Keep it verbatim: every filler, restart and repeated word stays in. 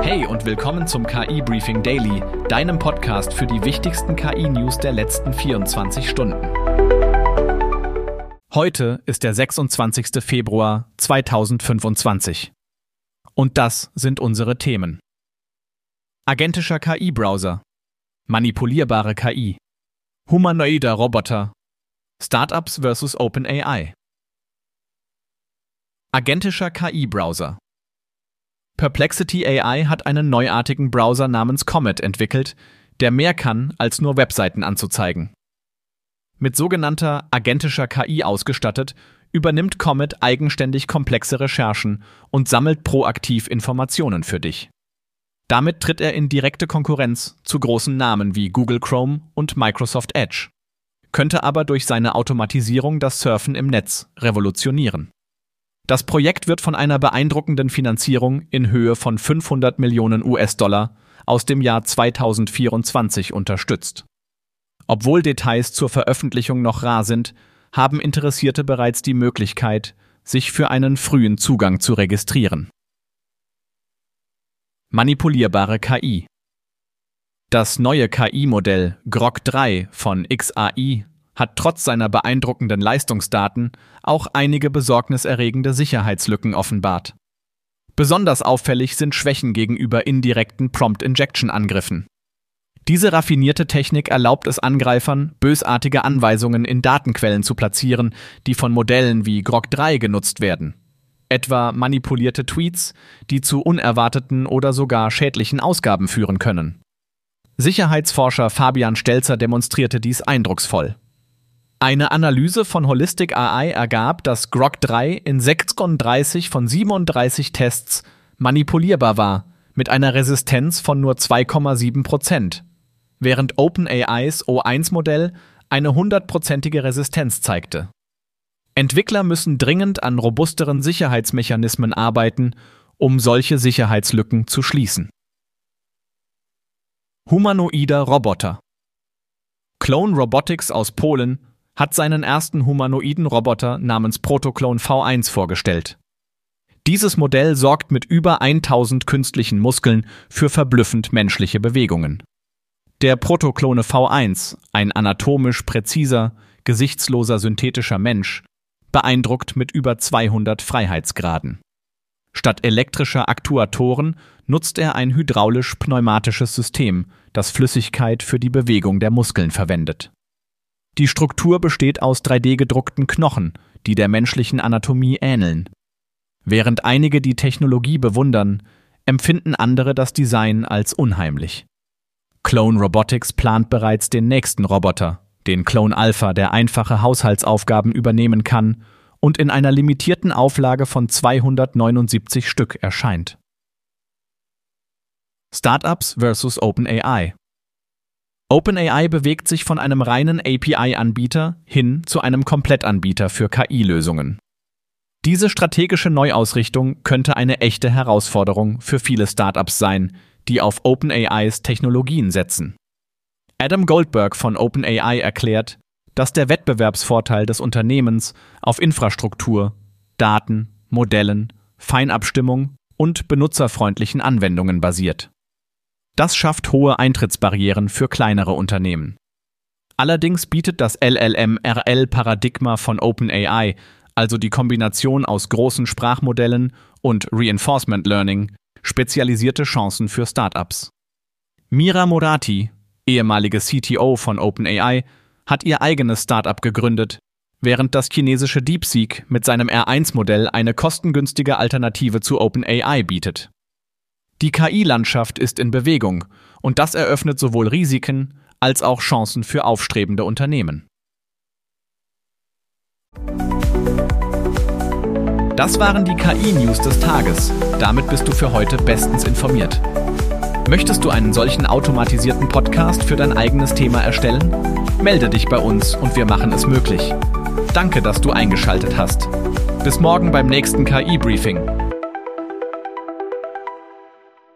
Hey und willkommen zum K I-Briefing Daily, deinem Podcast für die wichtigsten K I-News der letzten vierundzwanzig Stunden. Heute ist der sechsundzwanzigster Februar zweitausendfünfundzwanzig. Und das sind unsere Themen. Agentischer K I-Browser, manipulierbare K I, humanoider Roboter, Startups versus OpenAI. Agentischer K I-Browser. Perplexity A I hat einen neuartigen Browser namens Comet entwickelt, der mehr kann, als nur Webseiten anzuzeigen. Mit sogenannter agentischer K I ausgestattet, übernimmt Comet eigenständig komplexe Recherchen und sammelt proaktiv Informationen für dich. Damit tritt er in direkte Konkurrenz zu großen Namen wie Google Chrome und Microsoft Edge, könnte aber durch seine Automatisierung das Surfen im Netz revolutionieren. Das Projekt wird von einer beeindruckenden Finanzierung in Höhe von fünfhundert Millionen U S-Dollar aus dem Jahr zweitausendvierundzwanzig unterstützt. Obwohl Details zur Veröffentlichung noch rar sind, haben Interessierte bereits die Möglichkeit, sich für einen frühen Zugang zu registrieren. Manipulierbare K I. Das neue K I-Modell Grok drei von X A I hat trotz seiner beeindruckenden Leistungsdaten auch einige besorgniserregende Sicherheitslücken offenbart. Besonders auffällig sind Schwächen gegenüber indirekten Prompt-Injection-Angriffen. Diese raffinierte Technik erlaubt es Angreifern, bösartige Anweisungen in Datenquellen zu platzieren, die von Modellen wie Grok drei genutzt werden. Etwa manipulierte Tweets, die zu unerwarteten oder sogar schädlichen Ausgaben führen können. Sicherheitsforscher Fabian Stelzer demonstrierte dies eindrucksvoll. Eine Analyse von Holistic A I ergab, dass Grok drei in sechsunddreißig von siebenunddreißig Tests manipulierbar war, mit einer Resistenz von nur zwei Komma sieben Prozent, während OpenAIs O eins Modell eine hundertprozentige Resistenz zeigte. Entwickler müssen dringend an robusteren Sicherheitsmechanismen arbeiten, um solche Sicherheitslücken zu schließen. Humanoider Roboter. Clone Robotics aus Polen hat seinen ersten humanoiden Roboter namens Protoclone V eins vorgestellt. Dieses Modell sorgt mit über tausend künstlichen Muskeln für verblüffend menschliche Bewegungen. Der Protoclone V eins, ein anatomisch präziser, gesichtsloser synthetischer Mensch, beeindruckt mit über zweihundert Freiheitsgraden. Statt elektrischer Aktuatoren nutzt er ein hydraulisch-pneumatisches System, das Flüssigkeit für die Bewegung der Muskeln verwendet. Die Struktur besteht aus drei D gedruckten Knochen, die der menschlichen Anatomie ähneln. Während einige die Technologie bewundern, empfinden andere das Design als unheimlich. Clone Robotics plant bereits den nächsten Roboter, den Clone Alpha, der einfache Haushaltsaufgaben übernehmen kann und in einer limitierten Auflage von zweihundertneunundsiebzig Stück erscheint. Startups versus OpenAI. OpenAI bewegt sich von einem reinen A P I-Anbieter hin zu einem Komplettanbieter für K I-Lösungen. Diese strategische Neuausrichtung könnte eine echte Herausforderung für viele Startups sein, die auf OpenAIs Technologien setzen. Adam Goldberg von OpenAI erklärt, dass der Wettbewerbsvorteil des Unternehmens auf Infrastruktur, Daten, Modellen, Feinabstimmung und benutzerfreundlichen Anwendungen basiert. Das schafft hohe Eintrittsbarrieren für kleinere Unternehmen. Allerdings bietet das L L M R L-Paradigma von OpenAI, also die Kombination aus großen Sprachmodellen und Reinforcement Learning, spezialisierte Chancen für Startups. Mira Murati, ehemalige C T O von OpenAI, hat ihr eigenes Startup gegründet, während das chinesische DeepSeek mit seinem R eins Modell eine kostengünstige Alternative zu OpenAI bietet. Die K I-Landschaft ist in Bewegung und das eröffnet sowohl Risiken als auch Chancen für aufstrebende Unternehmen. Das waren die K I-News des Tages. Damit bist du für heute bestens informiert. Möchtest du einen solchen automatisierten Podcast für dein eigenes Thema erstellen? Melde dich bei uns und wir machen es möglich. Danke, dass du eingeschaltet hast. Bis morgen beim nächsten K I-Briefing.